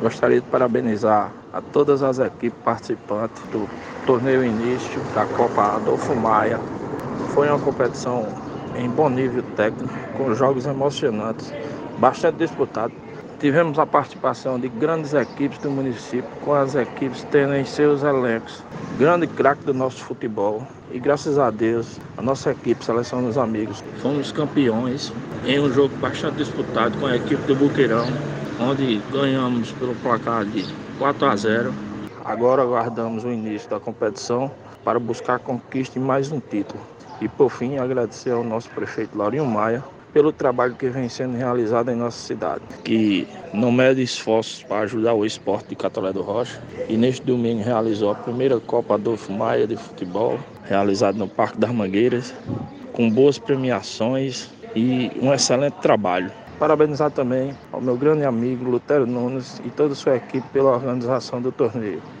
Gostaria de parabenizar a todas as equipes participantes do torneio início da Copa Adolfo Maia. Foi uma competição em bom nível técnico, com jogos emocionantes, bastante disputados. Tivemos a participação de grandes equipes do município, com as equipes tendo em seus elencos grande craque do nosso futebol. E graças a Deus, a nossa equipe, Seleção dos Amigos, fomos campeões em um jogo bastante disputado com a equipe do Buqueirão, onde ganhamos pelo placar de 4-0. Agora aguardamos o início da competição para buscar a conquista de mais um título. E por fim, agradecer ao nosso prefeito Laurinho Maia pelo trabalho que vem sendo realizado em nossa cidade, que não mede esforços para ajudar o esporte de Catolé do Rocha. E neste domingo realizou a primeira Copa Adolfo Maia de futebol, realizada no Parque das Mangueiras, com boas premiações e um excelente trabalho. Parabenizar também ao meu grande amigo Lutero Nunes e toda a sua equipe pela organização do torneio.